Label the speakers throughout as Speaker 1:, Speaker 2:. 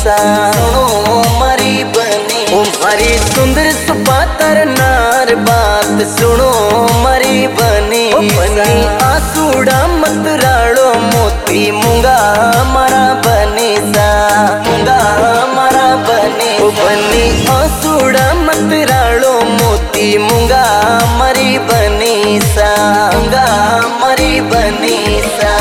Speaker 1: सा। सुनो मारी बनी ओ मारी सुंदर सुपातर नार, बात सुनो मारी बनी बनी आसूड़ा मत राड़ो मोती मूंगा मारा बनी सा। मूंगा मारा बनी ओ बनी आसूड़ा मत राड़ो मोती मूंगा मारी बनी सा। मूंगा मारी बनी सा।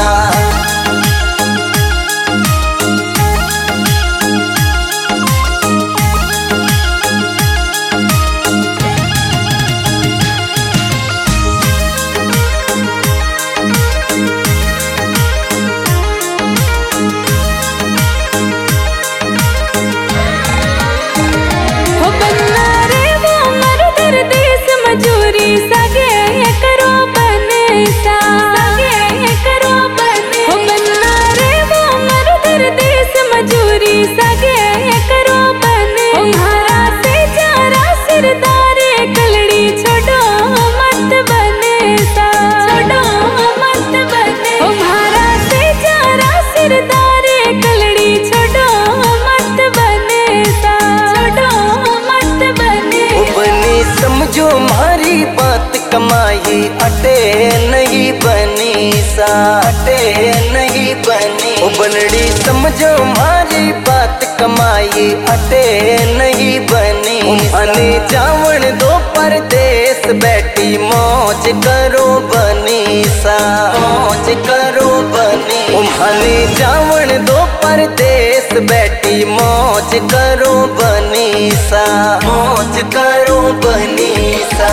Speaker 1: समझो मारी बात कमाई अटे नहीं बनी सा। अटे नहीं बनी ओ बनड़ी समझो मारी बात कमाई अटे नहीं बनी। अने जावण दो परदेस बैठी मौज करो बनी सा। मौज करो बनी अने जावण दो परदेस बैठी मौज करो बनी सा। मौज करो बनी सा।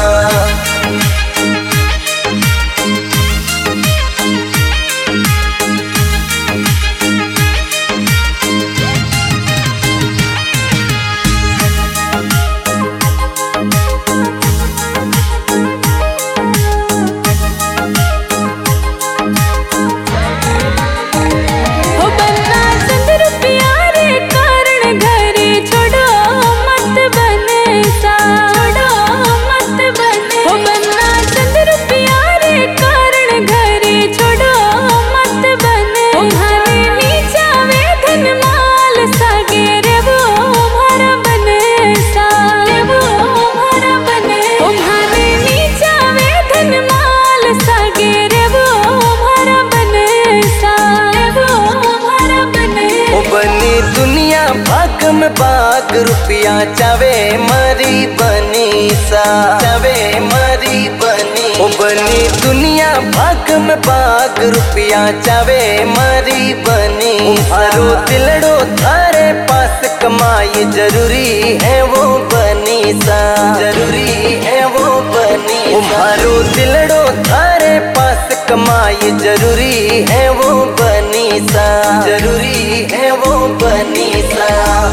Speaker 1: बाग रुपया चावे मरी बनी सा। चावे मरी बनी ओ बनी दुनिया भाग में बाग रुपया चावे मरी बनी। मारो दिलड़ो थारे पास कमाई जरूरी है वो बनी सा। जरूरी है वो बनी। मारो दिलड़ो थारे पास कमाई जरूरी है वो बनी सा। जरूरी है वो बनी सा।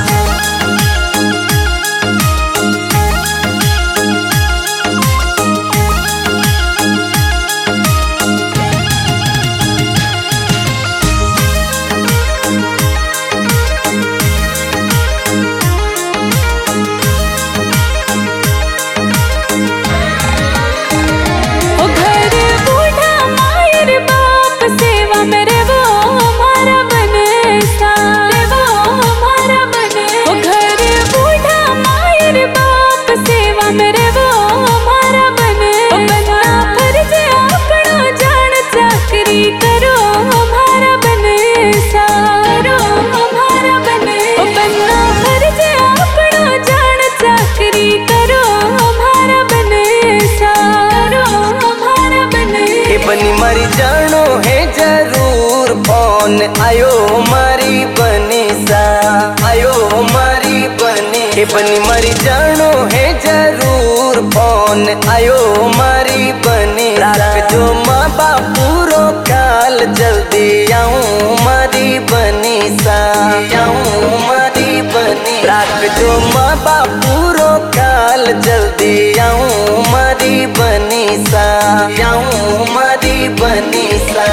Speaker 1: बनी मारी जानो है जरूर फोन आयो मारी बनी सा। आयो मारी बनी बनी मारी जानो है जरूर फोन आयो मारी बनी। राख जो माँ बापू रो ख्याल जल्दी आऊँ मारी बनी सा। आऊँ मारी बनी राख जो माँ बापू रो ख्याल जल्दी आऊँ मारी बनी सा। आऊँ मारी बनी सा।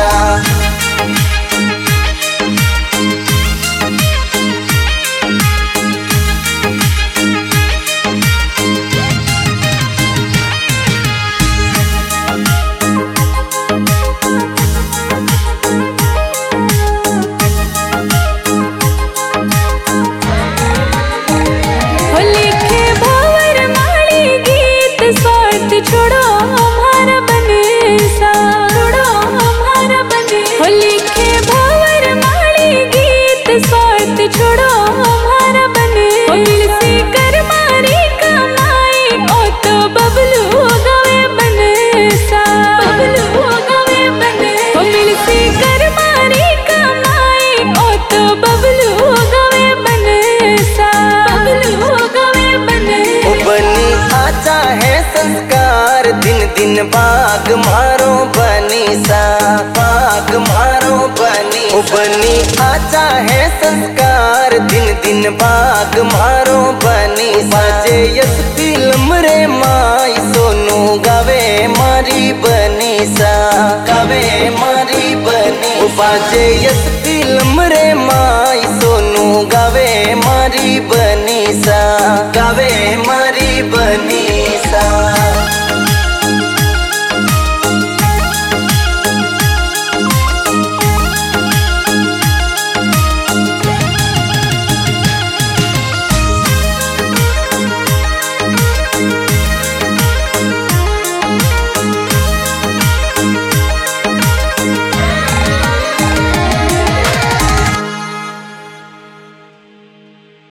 Speaker 1: भाग मारो बनी सा, भाग मारो बनी बनी आचा है संस्कार दिन दिन भाग मारो बनी बाजे यस फिल्म रे माई सोनू गावे मारी बनी सा, गावे मारी बनी बाजे यस फिल्म रे माई सोनू गावे मारी बनी सा, गावे